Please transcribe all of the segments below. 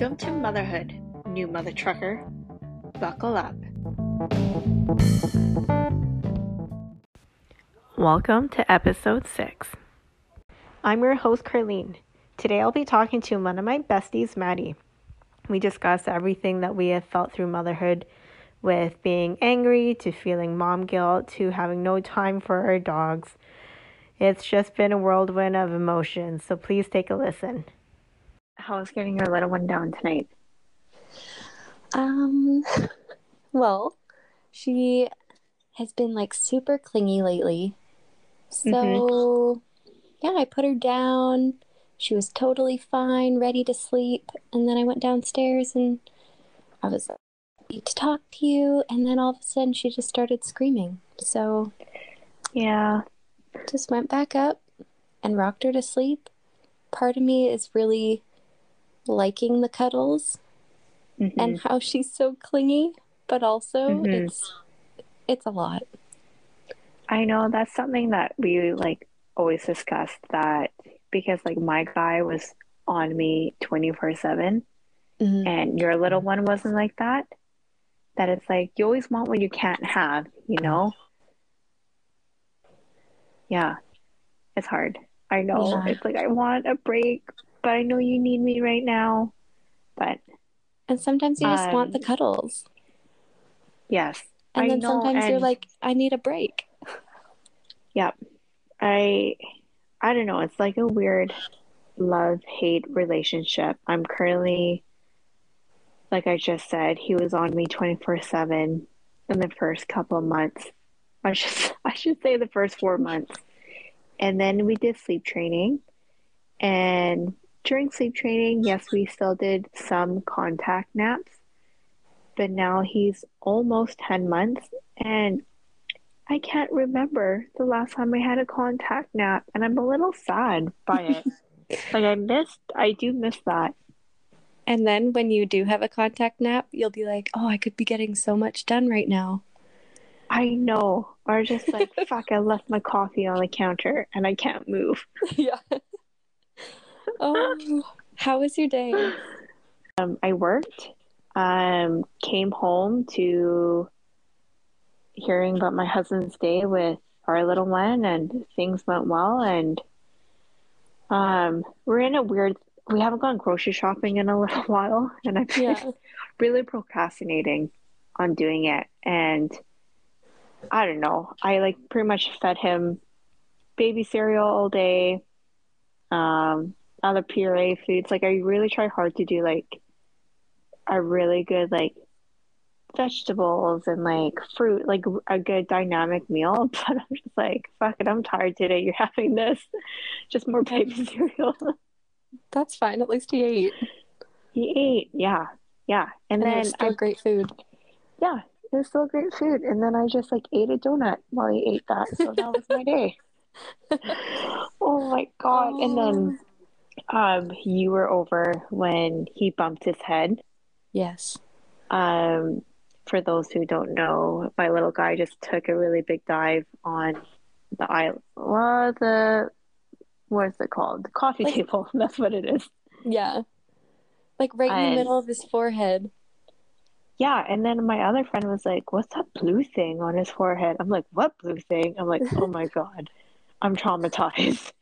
Welcome to Motherhood, new mother trucker. Buckle up. Welcome to episode 6. I'm your host, Carlene. Today I'll be talking to one of my besties, Maddie. We discuss everything that we have felt through motherhood, with being angry to feeling mom guilt to having no time for our dogs. It's just been a whirlwind of emotions, so please take a listen. How's getting your little one down tonight? Well, she has been like super clingy lately. So, yeah, I put her down. She was totally fine, ready to sleep. And then I went downstairs and I was like, I need to talk to you. And then all of a sudden she just started screaming. So, Yeah. just went back up and rocked her to sleep. Part of me is really liking the cuddles and how she's so clingy, but also it's a lot. I know that's something that we always discussed, that because my guy was on me 24/7 and your little one wasn't like that it's you always want what you can't have, you know? Yeah, it's hard. I know. Yeah. It's I want a break, but I know you need me right now. And sometimes you just want the cuddles. Yes. And then sometimes you're like, I need a break. Yep. I don't know. It's a weird love-hate relationship. I'm currently, like I just said, he was on me 24/7 in the first couple of months. I should say the first 4 months. And then we did sleep training. And during sleep training, yes, we still did some contact naps. But now he's almost 10 months and I can't remember the last time I had a contact nap, and I'm a little sad by it. I do miss that. And then when you do have a contact nap, you'll be like, oh, I could be getting so much done right now. I know. Or just fuck, I left my coffee on the counter and I can't move. Yeah. Oh, how was your day? I worked, came home to hearing about my husband's day with our little one, and things went well. And we're in a weird, we haven't gone grocery shopping in a little while, and I've been really procrastinating on doing it. And I don't know, I pretty much fed him baby cereal all day, other puree foods. I really try hard to do a really good vegetables and fruit, a good dynamic meal. But I'm just fuck it, I'm tired today. You're having this, just more baby cereal. That's fine. At least he ate. He ate, yeah. And then it's still great food. Yeah, it was still great food. And then I just ate a donut while he ate that. So that was my day. Oh my God. And then you were over when he bumped his head. Yes. For those who don't know, my little guy just took a really big dive on the island. What is it called? The coffee table. That's what it is. Yeah. Right in the middle of his forehead. Yeah, and then my other friend was like, what's that blue thing on his forehead? I'm like, what blue thing? I'm like, oh my God, I'm traumatized.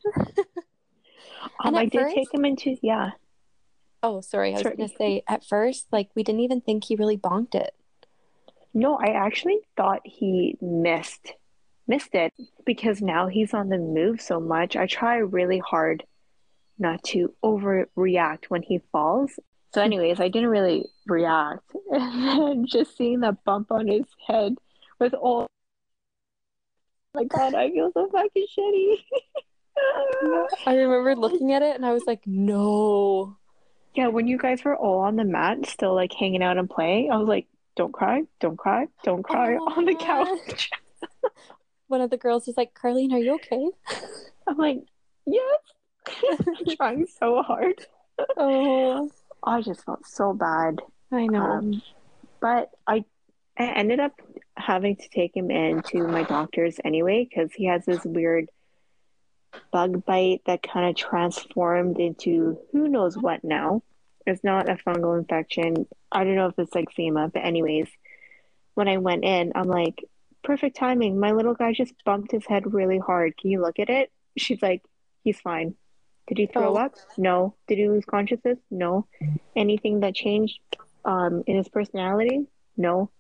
I did take him into, yeah. Oh, sorry. I was going to say, at first, we didn't even think he really bonked it. No, I actually thought he missed it, because now he's on the move so much. I try really hard not to overreact when he falls. So anyways, I didn't really react. And then just seeing that bump on his head with all, oh my God, I feel so fucking shitty. I remember looking at it and I was like, no. Yeah, when you guys were all on the mat, still hanging out and playing, I was like, don't cry, don't cry, don't cry on the couch. One of the girls was like, Carlene, are you okay? I'm like, yes. I'm trying so hard. Oh. I just felt so bad. I know. But I ended up having to take him into my doctor's anyway, because he has this weird bug bite that kind of transformed into who knows what now. It's not a fungal infection. I don't know if it's eczema, but anyways, when I went in, I'm like, perfect timing. My little guy just bumped his head really hard. Can you look at it? She's like, he's fine. Did he throw Oh, up? No. Did he lose consciousness? No. Anything that changed in his personality? No.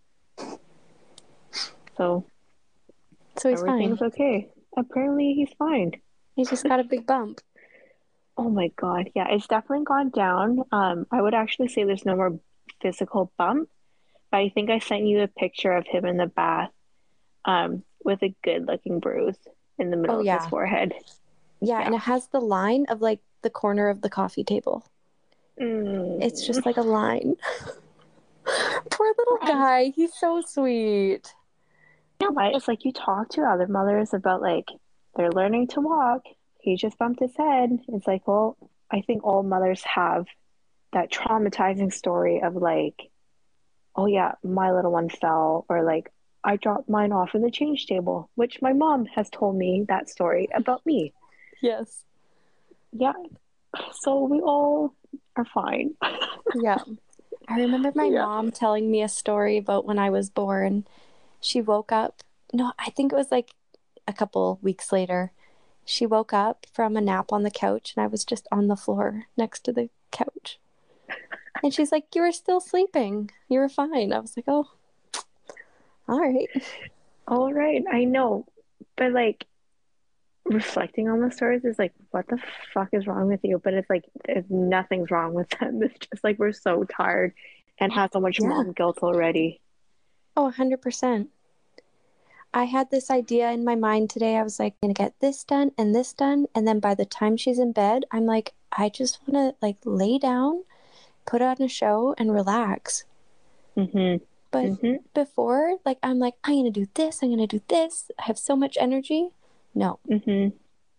So so he's fine. everything's okay. Apparently he's fine. He just got a big bump. Oh my God. Yeah, it's definitely gone down. I would actually say there's no more physical bump, but I think I sent you a picture of him in the bath, with a good looking bruise in the Oh, middle of his yeah. forehead. Yeah, Yeah. and it has the line of like the corner of the coffee table. It's Mm. just like a line. Poor little guy. He's so sweet. You know what? It's like you talk to other mothers about like they're learning to walk. He just bumped his head. It's like, well, I think all mothers have that traumatizing story of like, oh yeah, my little one fell, or like I dropped mine off in the change table, which my mom has told me that story about me. Yes. Yeah, so we all are fine. Yeah. I remember my Yeah. mom telling me a story about when I was born. She woke up. No, I think it was like a couple weeks later. She woke up from a nap on the couch and I was just on the floor next to the couch. And she's like, "You were still sleeping. You were fine." I was like, "Oh, all right." All right, I know. But like reflecting on the stories is like, what the fuck is wrong with you? But it's like nothing's wrong with them. It's just like we're so tired and have so much Yeah. mom guilt already. Oh, 100%. I had this idea in my mind today. I was like, I'm going to get this done and this done. And then by the time she's in bed, I'm like, I just want to like lay down, put on a show and relax. Mm-hmm. But Mm-hmm. before, like, I'm like, I'm going to do this. I'm going to do this. I have so much energy. No. Mm-hmm.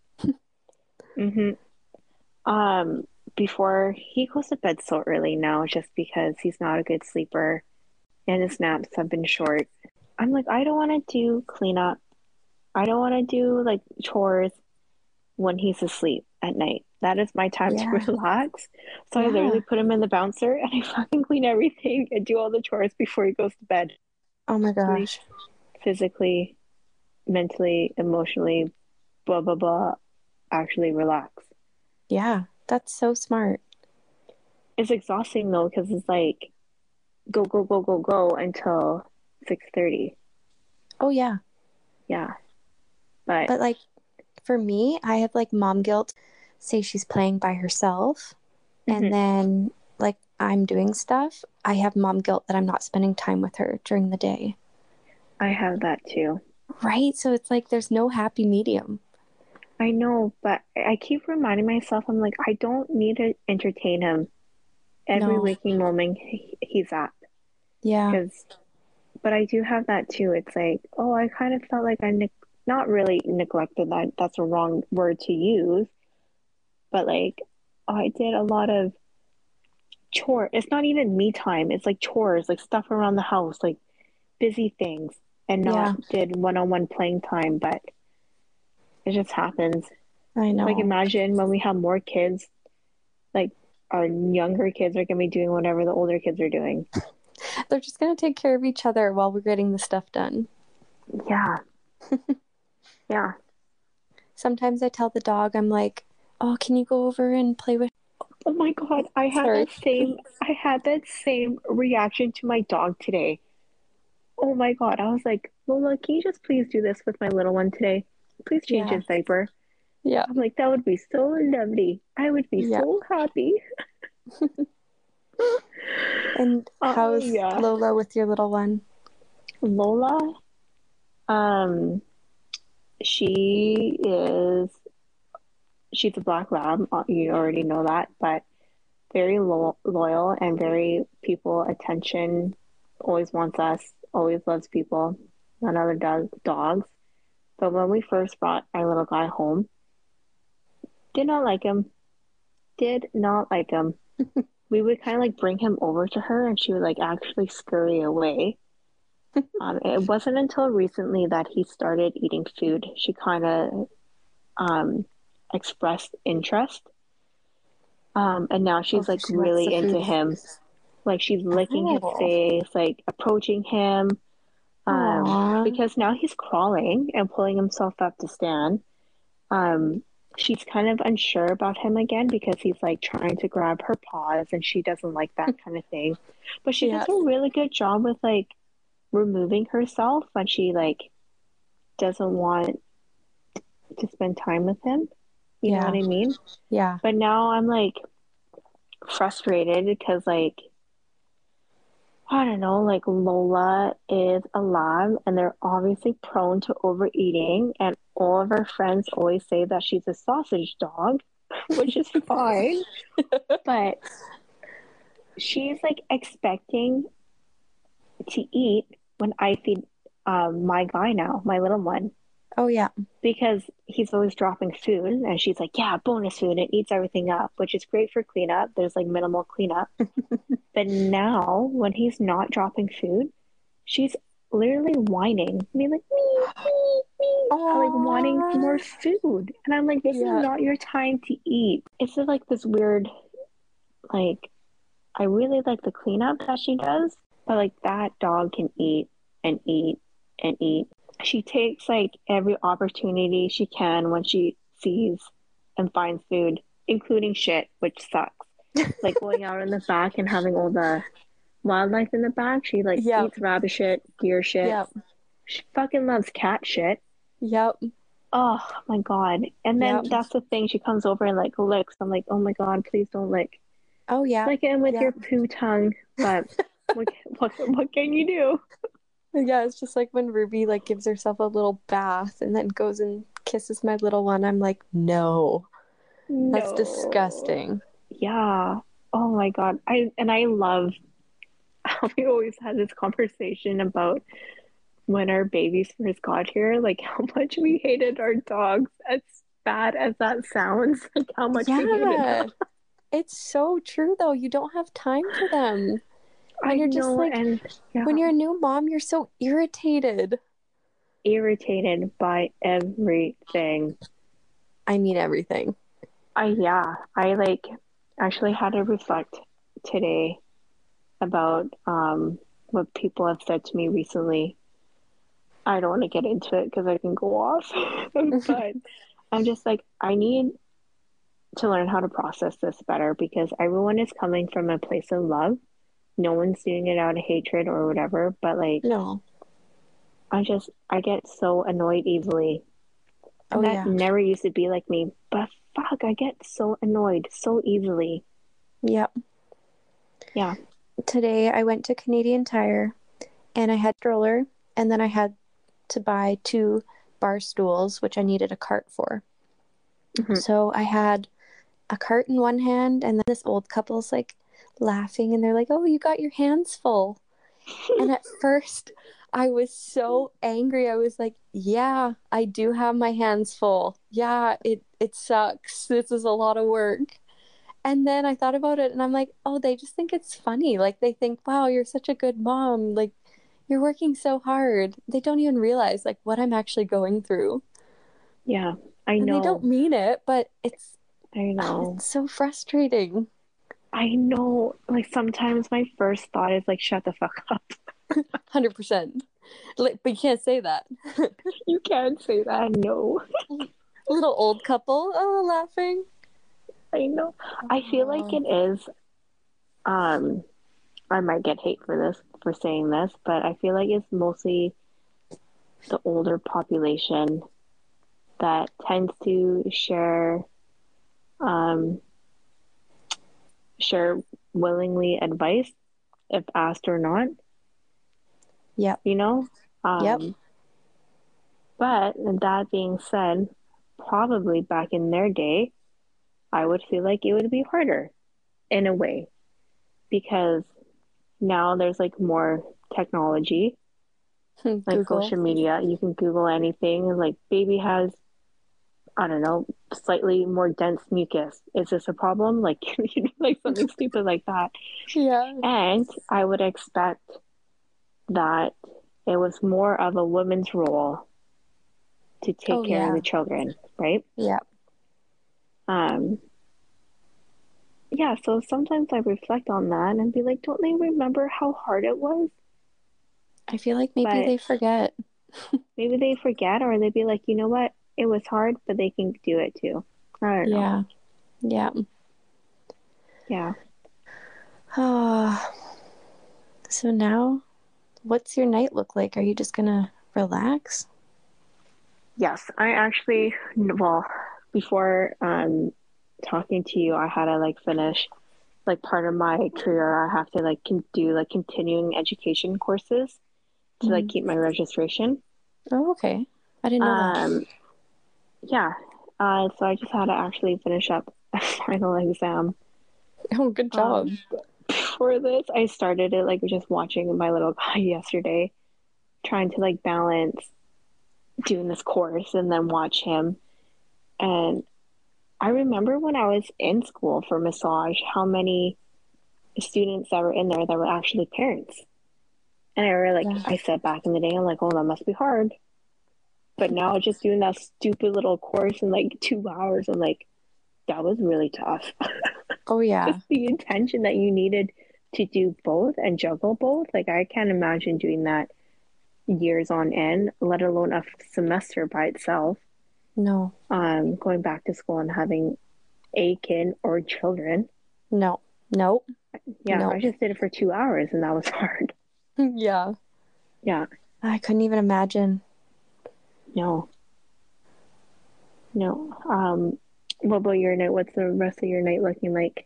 Mm-hmm. Um, Before he goes to bed so early now, just because he's not a good sleeper and his naps have been short. I'm like, I don't want to do cleanup. I don't want to do like chores when he's asleep at night. That is my time to Yeah. relax. So I literally Yeah. put him in the bouncer and I fucking clean everything and do all the chores before he goes to bed. Oh my Mentally, gosh. physically, mentally, emotionally, blah, blah, blah, actually relax. Yeah. That's so smart. It's exhausting though, because it's like go, go, go, go, go until 6:30. Oh, yeah. Yeah. But But like for me, I have like mom guilt. Say she's playing by herself and mhm, then like I'm doing stuff. I have mom guilt that I'm not spending time with her during the day. I have that too. Right? So it's like there's no happy medium. I know, but I keep reminding myself, I'm like, I don't need to entertain him every No. waking moment he's up. Yeah. Because, but I do have that too. It's like, oh, I kind of felt like not really neglected, that's a wrong word to use, but like, oh, I did a lot of chore. It's not even me time. It's like chores, like stuff around the house, like busy things, and not Yeah. did one-on-one playing time, but it just happens. I Like know. imagine when we have more kids, like our younger kids are gonna be doing whatever the older kids are doing. They're just going to take care of each other while we're getting the stuff done. Yeah, yeah. Sometimes I tell the dog, I'm like, "Oh, can you go over and play with?" Oh my God, Sorry. I had that same reaction to my dog today. Oh my God, I was like, Lola, can you just please do this with my little one today? Please change Yeah. his diaper. Yeah. I'm like, that would be so lovely. I would be Yeah. so happy. And Oh how's yeah. Lola with your little one? Lola, um, she is she's a black lab. You already know that, but very loyal and very people attention. Always wants us. Always loves people. None other dogs. But when we first brought our little guy home, did not like him. Did not like him. We would kind of like bring him over to her, and she would like actually scurry away. It wasn't until recently that he started eating food. She kind of um, expressed interest. And now Oh, she's so like she wants the really into food. him. Like she's licking his Oh. face, like approaching him. Aw. Because now he's crawling and pulling himself up to stand. Um, she's kind of unsure about him again because he's like trying to grab her paws and she doesn't like that kind of thing. But she Yeah. does a really good job with like removing herself when she like doesn't want to spend time with him. You know what Yeah. I mean? Yeah. But now I'm like frustrated because like I don't know, like Lola is a lab and they're obviously prone to overeating and all of her friends always say that she's a sausage dog, which is fine, but she's like expecting to eat when I feed my guy now, my little one, Oh, yeah. because he's always dropping food and she's like, yeah, bonus food, it eats everything up, which is great for cleanup. There's like minimal cleanup. But now when he's not dropping food, she's literally whining, me like me, like wanting Aw. more food. And I'm like, this is Yeah. not your time to eat. It's just like this weird, like, I really like the cleanup that she does, but like that dog can eat and eat and eat. She takes like every opportunity she can when she sees and finds food, including shit, which sucks. Like going out in the back and having all the wildlife in the back. She like Yep. eats rabbit shit, deer shit. Yep. She fucking loves cat shit. Yep. Oh my God. And then Yep. that's the thing. She comes over and like licks. I'm like, oh my God, please don't lick. Oh, yeah. Lick it with Yeah. your poo tongue. But what can you do? Yeah, it's just like when Ruby like gives herself a little bath and then goes and kisses my little one. I'm like, no, that's No. disgusting. Yeah. Oh my God. I love how we always had this conversation about when our babies first got here, like how much we hated our dogs. As bad as that sounds, like how much we hated them. Yeah, it's so true though. You don't have time for them. And I you're just know, like, and when yeah, you're a new mom, you're so irritated. irritated by everything. I mean, everything. I like actually had to reflect today about what people have said to me recently. I don't want to get into it because I can go off, but I'm just like I need to learn how to process this better because everyone is coming from a place of love. No one's doing it out of hatred or whatever, but like No. I get so annoyed easily. Oh, And that yeah. never used to be like me, but fuck, I get so annoyed so easily. Yep. Yeah. Today I went to Canadian Tire and I had a stroller and then I had to buy 2 bar stools, which I needed a cart for. Hmm. So I had a cart in one hand, and then this old couple's like laughing, and they're like, "Oh, you got your hands full." And at first, I was so angry. I was like, "Yeah, I do have my hands full. Yeah, it sucks. This is a lot of work." And then I thought about it, and I'm like, "Oh, they just think it's funny. Like they think, wow, you're such a good mom. Like you're working so hard. They don't even realize like what I'm actually going through." Yeah, I And they don't know. mean it, but I know. it's so frustrating. I know. Like sometimes my first thought is like, shut the fuck up. 100%. But you can't say that. You can't say that. No. Little old couple, oh, laughing. I know. I feel like Oh. it is, um, I might get hate for this, for saying this, but I feel like it's mostly the older population that tends to um, share willingly advice if asked or not, Yep. you know? Yep. Um, but that being said, probably back in their day, I would feel like it would be harder in a way because now there's like more technology, like Google. social media. You can Google anything, and like baby has, I don't know, slightly more dense mucus. Is this a problem? Like, like something stupid like that. Yeah. And I would expect that it was more of a woman's role to take Oh, care of yeah. the children, right? Yeah. Um, yeah, so sometimes I reflect on that and be like, don't they remember how hard it was? I feel like maybe But they forget. maybe they forget, or they'd be like, you know what? It was hard, but they can do it too. I don't know. Yeah. Yeah. Yeah. Ah, so now what's your night look like? Are you just gonna relax? Yes, I actually, well, before talking to you, I had to like finish like part of my career. I have to like do like continuing education courses to like Mm. keep my registration. Oh, okay. I didn't know that. Um, yeah. So I just had to actually finish up a final exam. Oh, good job. For this, I started it like just watching my little guy yesterday, trying to like balance doing this course and then watch him. And I remember when I was in school for massage, how many students that were in there that were actually parents. And I remember, like, Yeah. I said back in the day, I'm like, oh, that must be hard. But now just doing that stupid little course in like 2 hours, I'm like, that was really tough. Oh, Just yeah. the intention that you needed to do both and juggle both. Like, I can't imagine doing that years on end, let alone a semester by itself. No. Going back to school and having a kid or children. No. No. Yeah, No. I just did it for 2 hours and that was hard. Yeah. Yeah, I couldn't even imagine. no, no. What about your night? What's the rest of your night looking like?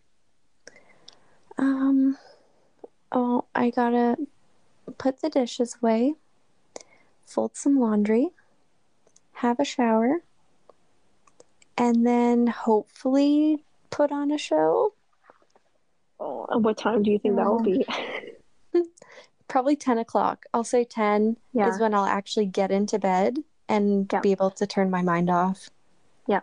Um, oh, I gotta put the dishes away, fold some laundry, have a shower, and then hopefully put on a show. Oh, and what time do you think that will So be? probably 10 o'clock. I'll say 10 is Yeah, when I'll actually get into bed and yeah, be able to turn my mind off. yeah.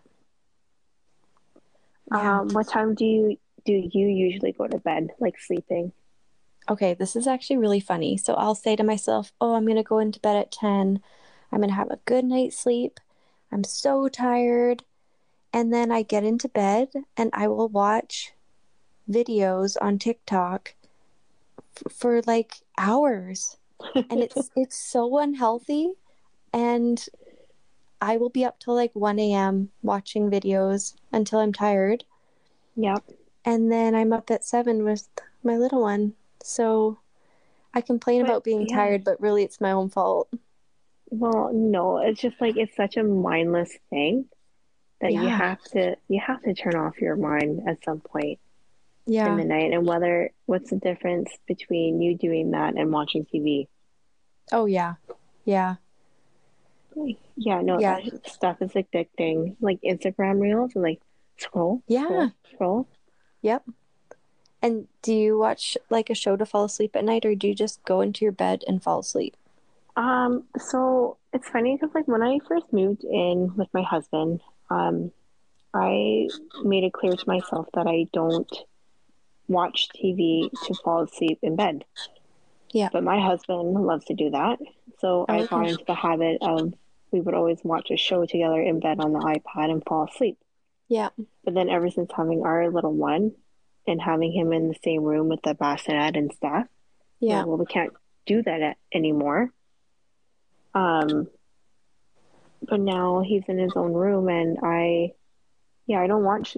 Yeah. What time do you usually go to bed, like sleeping? Okay, this is actually really funny. So I'll say to myself, oh, I'm going to go into bed at 10. I'm going to have a good night's sleep. I'm so tired. And then I get into bed and I will watch videos on TikTok for like hours. And it's so unhealthy. And I will be up till like 1 a.m. watching videos until I'm tired. Yep. And then I'm up at 7 with my little one. So I complain But about being yeah, tired, but really it's my own fault. well, no, it's just like it's such a mindless thing that you Yeah. have to you have to turn off your mind at some point in Yeah. the night. And what's the difference between you doing that and watching TV? Oh, yeah. Yeah. Yeah, no, Yeah. that stuff is addicting. Like Instagram reels and like scroll, Yeah. scroll, scroll. Yep. And do you watch like a show to fall asleep at night or do you just go into your bed and fall asleep? So it's funny because like when I first moved in with my husband, I made it clear to myself that I don't watch TV to fall asleep in bed. Yeah. But my husband loves to do that. So Oh, I got okay. into the habit of we would always watch a show together in bed on the iPad and fall asleep. Yeah. But then ever since having our little one and having him in the same room with the bassinet and stuff, I'm like, Yeah. well, we can't do that anymore. Um, but now he's in his own room and I don't watch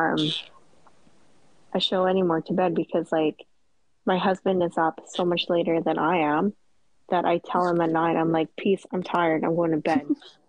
a show anymore to bed because like my husband is up so much later than I am that I tell him at night, I'm like, peace, I'm tired, I'm going to bed.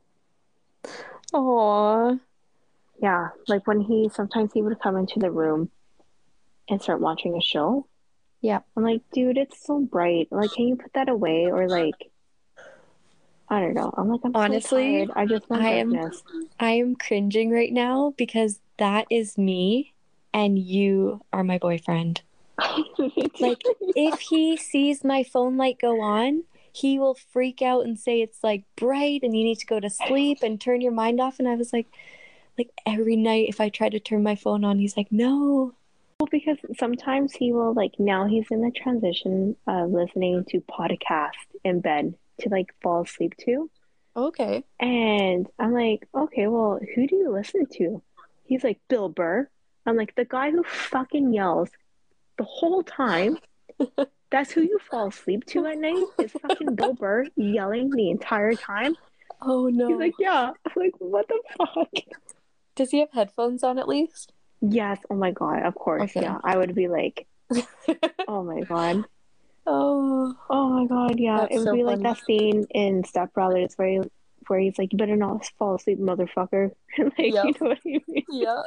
Aw. Yeah, like when sometimes he would come into the room and start watching a show. Yeah. I'm like, dude, it's so bright. Like, can you put that away? Or like, I don't know. I'm like, I'm so Honestly, tired. I just want I am darkness. I am cringing right now because that is me and you are my boyfriend. Like if he sees my phone light go on, he will freak out and say it's like bright and you need to go to sleep and turn your mind off and I was like every night if I try to turn my phone on, he's like, "No." Well, because sometimes he will like now he's in the transition of listening to podcast in bed to like fall asleep to. Okay. And I'm like, okay, well, who do you listen to? He's like, Bill Burr. I'm like, the guy who fucking yells the whole time, that's who you fall asleep to at night, is fucking Bill Burr yelling the entire time. Oh He's no. like, yeah. I'm like, what the fuck? Does he have headphones on at least? Yes. Oh my God. Of course. Okay. Yeah. I would be like, oh my God. Oh, Oh my God. Yeah. It that's would so be like funny. that scene in Step Brothers where he's like, you better not fall asleep, motherfucker. Like, you Yep. know what I mean? Yeah.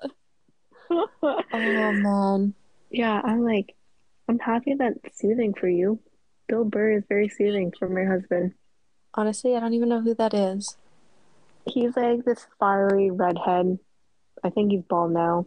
Oh man. Yeah. I'm like, I'm happy that's soothing for you. Bill Burr is very soothing for my husband. Honestly, I don't even know who that is. He's like this fiery redhead. I think he's bald now.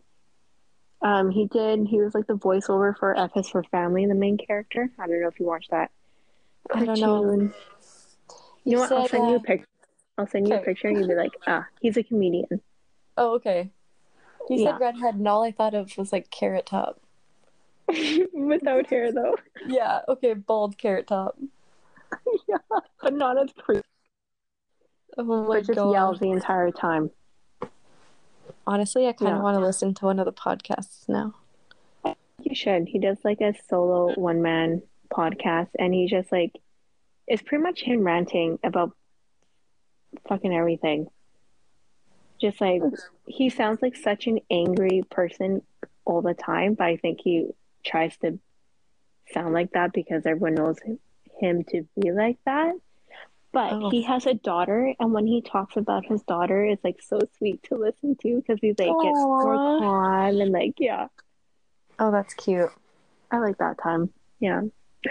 He was like the voiceover for F is for Family, the main character. I don't know if you watched that I don't know. cartoon. You You know what? I'll said, send you a picture. I'll send you a okay. picture and you'll be like, ah, he's a comedian. Oh, okay. You Yeah. said redhead, and all I thought of was like Carrot Top. Without hair though. Yeah, okay, bald Carrot Top. Yeah. But not as creepy. Oh my But just god. yells the entire time. Honestly, I kind of Yeah. want to listen to one of the podcasts now. You should. He does like a solo one man podcast and he just like it's pretty much him ranting about fucking everything. Just like he sounds like such an angry person all the time, but I think he tries to sound like that because everyone knows him to be like that. But Oh. he has a daughter, and when he talks about his daughter, it's like so sweet to listen to because he's like gets more Aww. calm and like yeah, Oh, that's cute. I like that time. Yeah.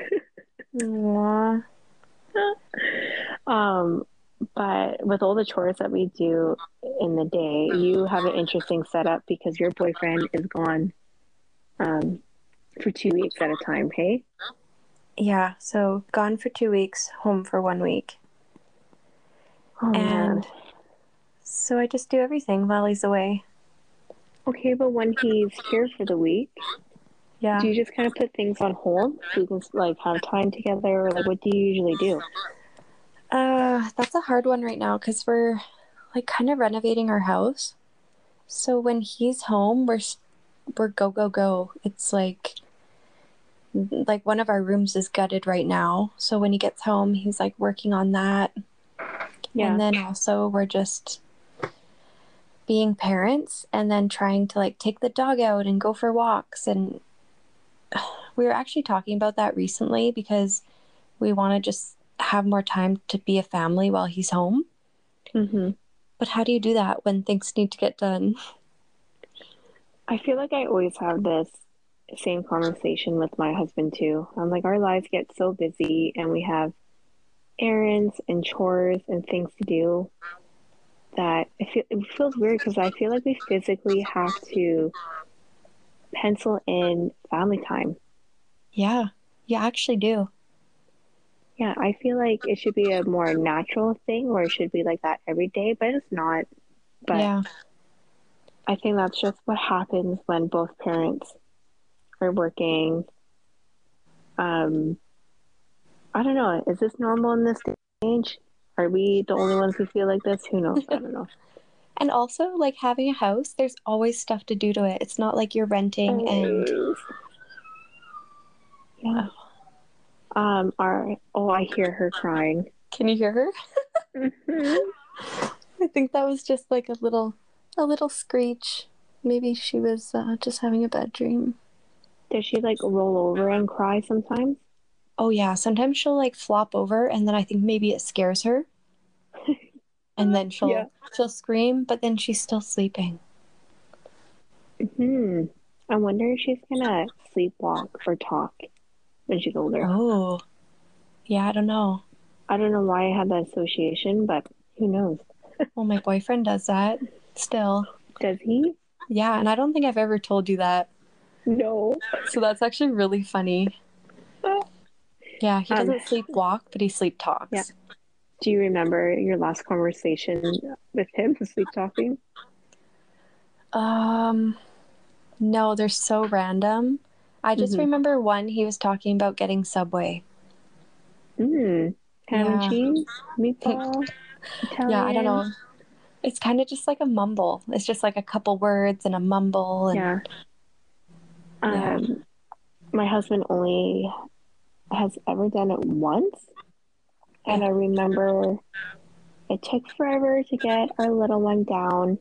Aww. Um, but with all the chores that we do in the day, you have an interesting setup because your boyfriend is gone um for 2 weeks at a time, hey? Yeah, so gone for 2 weeks, home for 1 week. Oh man. And so I just do everything while he's away. Okay, but when he's here for the week, Yeah. do you just kind of put things on hold so you can like have time together, or like what do you usually do? That's a hard one right now because we're like kind of renovating our house. So when he's home, we're go go go. It's like one of our rooms is gutted right now. So when he gets home, he's like working on that. Yeah. And then also we're just being parents and then trying to like take the dog out and go for walks. And we were actually talking about that recently because we want to just have more time to be a family while he's home. Mm-hmm. But how do you do that when things need to get done? I feel like I always have this same conversation with my husband too. I'm like, our lives get so busy and we have errands and chores and things to do that it feels weird because I feel like we physically have to pencil in family time. Yeah, you actually do. Yeah, I feel like it should be a more natural thing or it should be like that every day, but it's not. But Yeah. I think that's just what happens when both parents are working. I don't know. Is this normal in this day and age? Are we the only ones who feel like this? Who knows? I don't know. And also, like having a house, there's always stuff to do to it. It's not like you're renting and Always. Yeah. I hear her crying. can you hear her? Mm-hmm. I think that was just like a little screech. Maybe she was just having a bad dream. Does she like roll over and cry sometimes? Oh yeah, sometimes she'll like flop over and then I think maybe it scares her and then Yeah. she'll scream, but then she's still sleeping. Hmm. I wonder if she's gonna sleepwalk or talk when she's older. Oh. Yeah, I don't know. I don't know why I had that association, but who knows? Well, my boyfriend does that still. Does he? Yeah, and I don't think I've ever told you that. No. So that's actually really funny. Yeah, he doesn't sleepwalk, but he sleep talks. Yeah. Do you remember your last conversation with him, sleep talking? No, they're so random. I just remember one he was talking about getting Subway. Ham and cheese, meatball, Italian. Yeah, I don't know. It's kind of just like a mumble. It's just like a couple words and a mumble. And Yeah. Yeah. My husband only has ever done it once, and Yeah. I remember it took forever to get our little one down.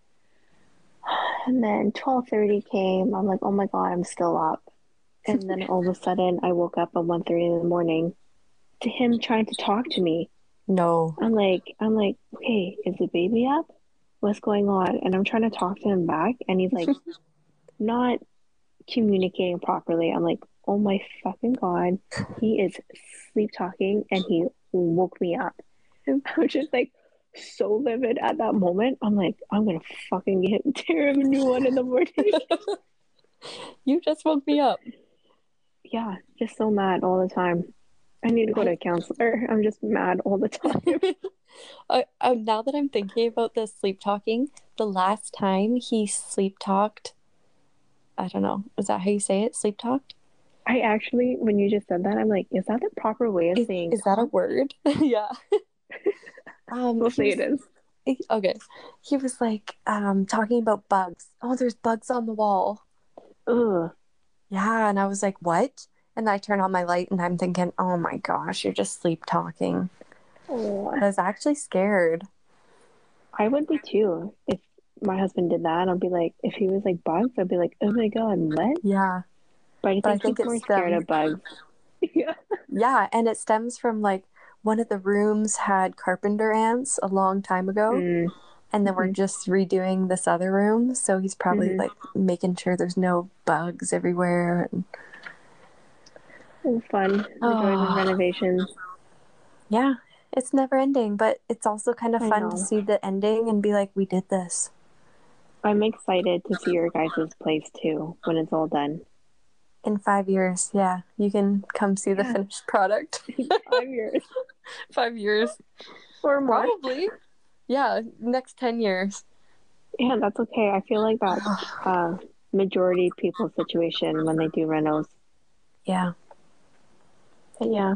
And then 12:30 came. I'm like, oh my God, I'm still up. And then all of a sudden, I woke up at 1:30 in the morning to him trying to talk to me. No. I'm like, okay, is the baby up? What's going on? And I'm trying to talk to him back, and he's like not communicating properly. I'm like, oh my fucking God, he is sleep talking, and he woke me up. And I was just like so livid at that moment. I'm like, I'm gonna fucking tear him a new one in the morning. You just woke me up. Yeah, just so mad all the time. I need to go to a counselor. I'm just mad all the time. Now that I'm thinking about the sleep talking, the last time he sleep talked, I don't know, is that how you say it? Sleep talked? I actually, when you just said that, I'm like, is that the proper way of saying Is that a word? Yeah. We'll say it is. Okay. He was like talking about bugs. Oh, there's bugs on the wall. Ugh. Yeah, and I was like, what? And I turn on my light and I'm thinking, oh my gosh, you're just sleep talking. Oh, I was actually scared. I would be too if my husband did that. I'd be like, if he was like bugs, I'd be like, oh my God, what? Yeah. But I But I think he's think it more scared stems. of bugs. Yeah. Yeah, and it stems from like one of the rooms had carpenter ants a long time ago, Mm, and then we're hmm just redoing this other room, so he's probably hmm like making sure there's no bugs everywhere. Oh, fun. The joys of Oh, renovations. yeah, it's never ending, but it's also kind of I fun to know. see the ending and be like, we did this. I'm excited to see your guys' place too when it's all done. In 5 years, yeah, you can come see the Yeah. finished product. 5 years 5 years, or more. probably. Yeah, next 10 years. Yeah, that's okay. I feel like that's uh majority people's situation when they do renos. Yeah. But yeah.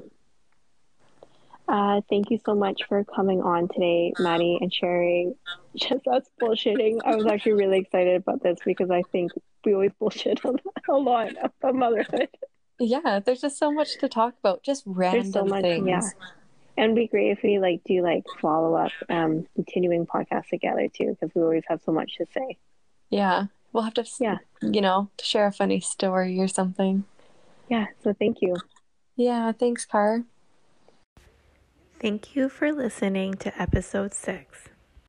Thank you so much for coming on today, Maddie, and sharing just us bullshitting. I was actually really excited about this because I think we always bullshit a lot about motherhood. Yeah, there's just so much to talk about, just There's so random much, yeah. things. And it'd be great if we like do like follow up continuing podcasts together too, because we always have so much to say. Yeah, we'll have to, Yeah. share a funny story or something. Yeah. So thank you. Yeah, thanks, Car. Thank you for listening to episode 6.